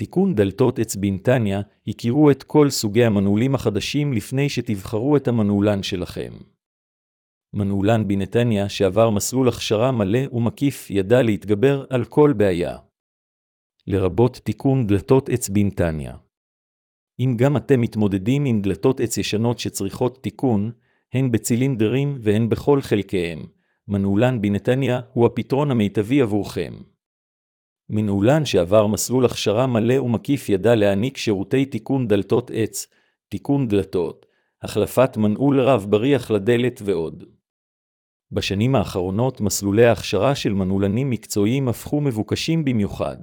תיקון דלתות עץ בנתניה, הכירו את כל סוגי המנעולים החדשים לפני שתבחרו את המנעולן שלכם. מנעולן בנתניה שעבר מסלול הכשרה מלא ומקיף ידע להתגבר על כל בעיה. לרבות תיקון דלתות עץ בנתניה. אם גם אתם מתמודדים עם דלתות עץ ישנות שצריכות תיקון, הן בצילינדרים והן בכל חלקיהם, מנעולן בנתניה הוא הפתרון המיטבי עבורכם. מנעולן שעבר מסלול הכשרה מלא ומקיף ידע להעניק שירותי תיקון דלתות עץ, תיקון דלתות, החלפת מנעול רב בריח לדלת ועוד. בשנים האחרונות מסלולי ההכשרה של מנעולנים מקצועיים הפכו מבוקשים במיוחד.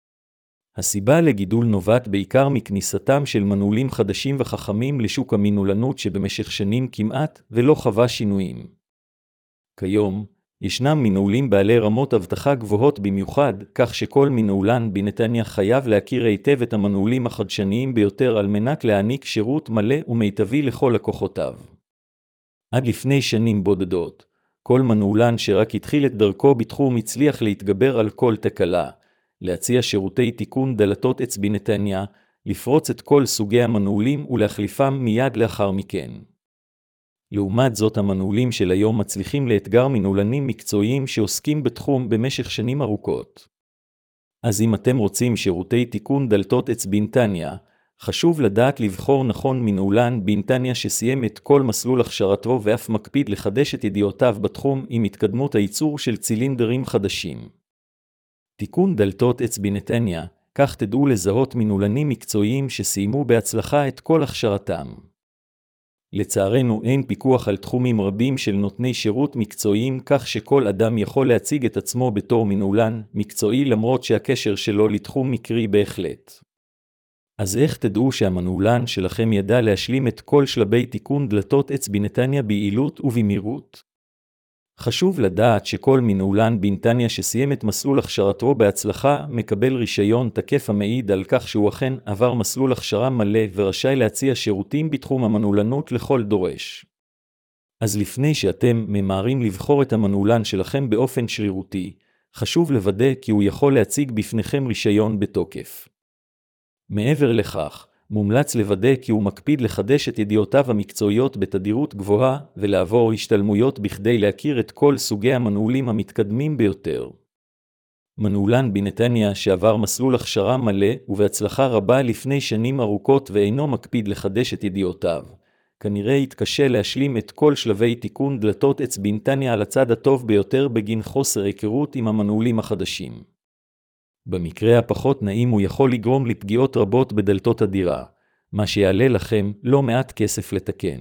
הסיבה לגידול נובעת בעיקר מכניסתם של מנעולים חדשים וחכמים לשוק המנעולנות שבמשך שנים כמעט ולא חווה שינויים. כיום, ישנם מנעולים בעלי רמות אבטחה גבוהות במיוחד, כך שכל מנעולן בנתניה חייב להכיר היטב את המנעולים החדשניים ביותר על מנת להעניק שירות מלא ומיטבי לכל לקוחותיו. עד לפני שנים בודדות, כל מנעולן שרק התחיל את דרכו בתחום הצליח להתגבר על כל תקלה, להציע שירותי תיקון דלתות עץ בנתניה, לפרוץ את כל סוגי המנעולים ולהחליפם מיד לאחר מכן. לעומת זאת המנעולים של היום מצליחים לאתגר מנעולנים מקצועיים שעוסקים בתחום במשך שנים ארוכות. אז אם אתם רוצים שירותי תיקון דלתות עץ בנתניה, חשוב לדעת לבחור נכון מנעולן בנתניה שסיים את כל מסלול הכשרתו ואף מקפיד לחדש את ידיעותיו בתחום עם התקדמות הייצור של צילינדרים חדשים. תיקון דלתות עץ בנתניה, כך תדעו לזהות מנעולנים מקצועיים שסיימו בהצלחה את כל הכשרתם. לצערנו אין פיקוח על תחומים רבים של נותני שירות מקצועיים כך שכל אדם יכול להציג את עצמו בתור מנעולן מקצועי למרות שהקשר שלו לתחום מקרי בהחלט. אז איך תדעו שהמנעולן שלכם ידע להשלים את כל שלבי תיקון דלתות עץ בנתניה ביעילות ובמהירות? חשוב לדעת שכל מנעולן בנתניה שסיים את מסלול הכשרתו בהצלחה מקבל רישיון תקף המעיד על כך שהוא אכן עבר מסלול הכשרה מלא ורשאי להציע שירותים בתחום המנעולנות לכל דורש. אז לפני שאתם ממהרים לבחור את המנעולן שלכם באופן שרירותי, חשוב לוודא כי הוא יכול להציג בפניכם רישיון בתוקף. מעבר לכך, מומלץ לוודא כי הוא מקפיד לחדש את ידיעותיו המקצועיות בתדירות גבוהה ולעבור השתלמויות בכדי להכיר את כל סוגי המנעולים המתקדמים ביותר. מנעולן בנתניה שעבר מסלול הכשרה מלא ובהצלחה רבה לפני שנים ארוכות ואינו מקפיד לחדש את ידיעותיו, כנראה יתקשה להשלים את כל שלבי תיקון דלתות עץ בנתניה על הצד הטוב ביותר בגין חוסר היכרות עם המנעולים החדשים. במקרה הפחות נעים הוא יכול לגרום לפגיעות רבות בדלתות הדירה, מה שיעלה לכם לא מעט כסף לתקן.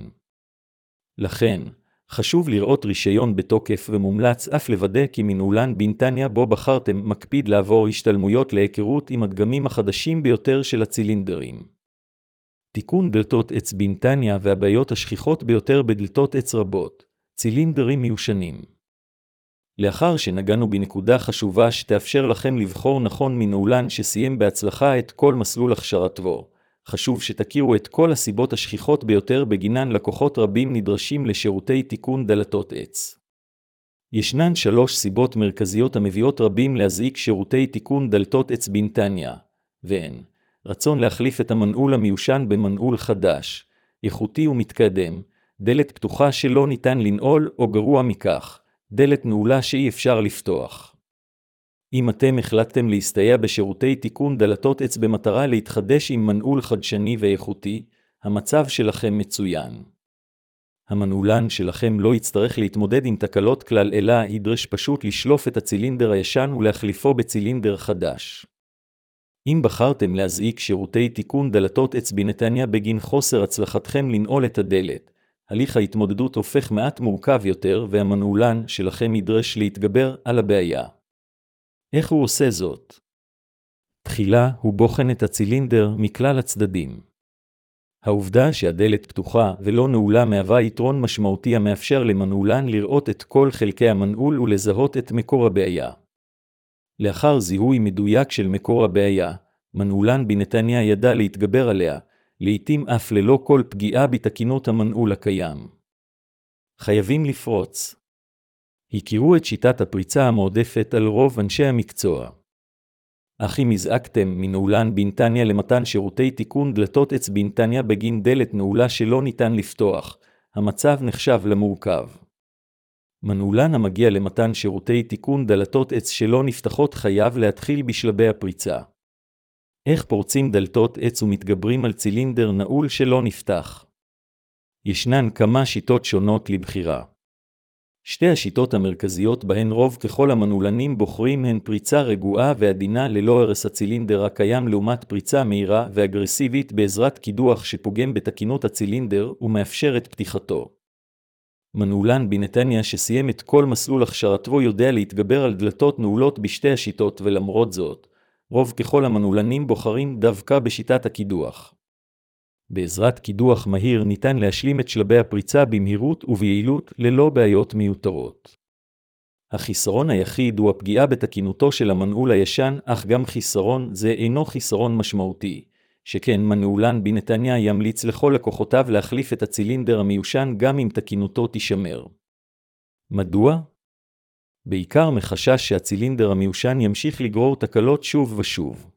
לכן, חשוב לראות רישיון בתוקף ומומלץ אף לוודא כי מנעולן בנתניה בו בחרתם מקפיד לעבור השתלמויות להיכרות עם הדגמים החדשים ביותר של הצילינדרים. תיקון דלתות עץ בנתניה והבעיות השכיחות ביותר בדלתות עץ רבות, צילינדרים מיושנים. לאחר שנגענו בנקודה חשובה שתאפשר לכם לבחור נכון מנעולן שסיים בהצלחה את כל מסלול הכשרתו, חשוב שתכירו את כל הסיבות השכיחות ביותר בגינן לקוחות רבים נדרשים לשירותי תיקון דלתות עץ. ישנן 3 סיבות מרכזיות המביאות רבים להזעיק שירותי תיקון דלתות עץ בנתניה, והן רצון להחליף את המנעול המיושן במנעול חדש, איכותי ומתקדם, דלת פתוחה שלא ניתן לנעול או גרוע מכך, דלת נעולה שאי אפשר לפתוח. אם אתם החלטתם להסתייע בשירותי תיקון דלתות עץ במטרה להתחדש עם מנעול חדשני ואיכותי, המצב שלכם מצוין. המנעולן שלכם לא יצטרך להתמודד עם תקלות כלל אלא ידרש פשוט לשלוף את הצילינדר הישן ולהחליפו בצילינדר חדש. אם בחרתם להזעיק שירותי תיקון דלתות עץ בנתניה בגין חוסר הצלחתכם לנעול את הדלת, הליך ההתמודדות הופך מעט מורכב יותר והמנעולן שלכם ידרש להתגבר על הבעיה. איך הוא עושה זאת? תחילה הוא בוחן את הצילינדר מכלל הצדדים. העובדה שהדלת פתוחה ולא נעולה מהווה יתרון משמעותי המאפשר למנעולן לראות את כל חלקי המנעול ולזהות את מקור הבעיה. לאחר זיהוי מדויק של מקור הבעיה, מנעולן בנתניה ידע להתגבר עליה, לעתים אף ללא כל פגיעה בתקינות המנעול הקיים. חייבים לפרוץ. הכירו את שיטת הפריצה המועדפת על רוב אנשי המקצוע. אך אם הזעקתם מנעולן בנתניה למתן שירותי תיקון דלתות עץ בנתניה בגין דלת נעולה שלא ניתן לפתוח, המצב נחשב למורכב. מנעולן המגיע למתן שירותי תיקון דלתות עץ שלא נפתחות חייב להתחיל בשלבי הפריצה. איך פורצים דלתות עץ ומתגברים על צילינדר נעול שלא נפתח? ישנן כמה שיטות שונות לבחירה. שתי השיטות המרכזיות בהן רוב ככל המנעולנים בוחרים הן פריצה רגועה ועדינה ללא הרס הצילינדר הקיים לעומת פריצה מהירה ואגרסיבית בעזרת קידוח שפוגם בתקינות הצילינדר ומאפשר את פתיחתו. מנעולן בנתניה שסיים את כל מסלול הכשרתו יודע להתגבר על דלתות נעולות בשתי השיטות, ולמרות זאת, רוב ככל המנעולנים בוחרים דווקא בשיטת הקידוח. בעזרת קידוח מהיר ניתן להשלים את שלבי הפריצה במהירות וביעילות ללא בעיות מיותרות. החיסרון היחיד הוא הפגיעה בתקינותו של המנעול הישן, אך גם חיסרון זה אינו חיסרון משמעותי, שכן מנעולן בנתניה ימליץ לכל לקוחותיו להחליף את הצילינדר המיושן גם אם תקינותו תישמר. מדוע? בעיקר מחשש שהצילינדר המיושן ימשיך לגרור תקלות שוב ושוב.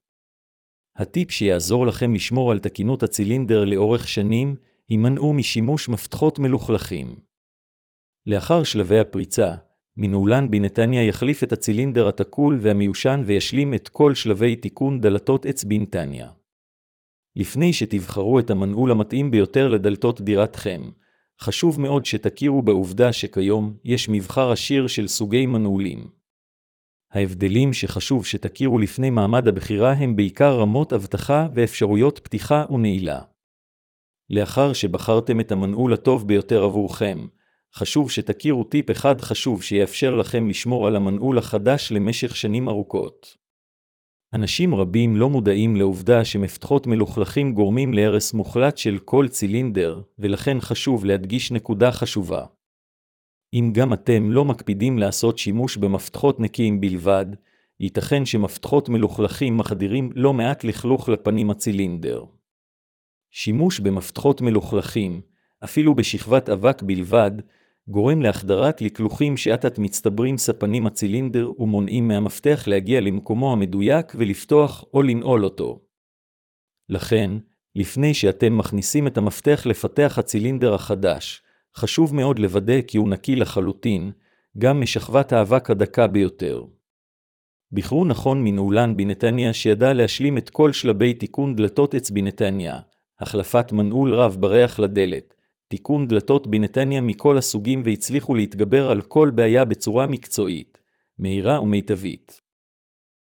הטיפ שיעזור לכם לשמור על תקינות הצילינדר לאורך שנים, הימנעו משימוש מפתחות מלוכלכים. לאחר שלבי הפריצה, מנעולן בנתניה יחליף את הצילינדר התקול והמיושן וישלים את כל שלבי תיקון דלתות עץ בנתניה. לפני שתבחרו את המנעול המתאים ביותר לדלתות דירתכם, חשוב מאוד שתכירו בעובדה שכיום יש מבחר עשיר של סוגי מנעולים. ההבדלים שחשוב שתכירו לפני מעמד הבחירה הם בעיקר רמות אבטחה ואפשרויות פתיחה ונעילה. לאחר שבחרתם את המנעול הטוב ביותר עבורכם, חשוב שתכירו טיפ אחד חשוב שיאפשר לכם לשמור על המנעול החדש למשך שנים ארוכות. אנשים רבים לא מודעים לעובדה שמפתחות מלוכלכים גורמים להרס מוחלט של כל צילינדר, ולכן חשוב להדגיש נקודה חשובה. אם גם אתם לא מקפידים לעשות שימוש במפתחות נקיים בלבד, ייתכן שמפתחות מלוכלכים מחדירים לא מעט לכלוך לפנים הצילינדר. שימוש במפתחות מלוכלכים, אפילו בשכבת אבק בלבד, גורם להחדרת לכלוכים שעתת מצטברים ספנים הצילינדר ומונעים מהמפתח להגיע למקומו המדויק ולפתוח או לנעול אותו. לכן, לפני שאתם מכניסים את המפתח לפתח הצילינדר החדש, חשוב מאוד לוודא כי הוא נקי לחלוטין, גם משכבת האבק הדקה ביותר. בחרו נכון מנעולן בנתניה שידע להשלים את כל שלבי תיקון דלתות עץ בנתניה, החלפת מנעול רב בריח לדלת, תיקון דלתות בנתניה מכל הסוגים והצליחו להתגבר על כל בעיה בצורה מקצועית, מהירה ומיטבית.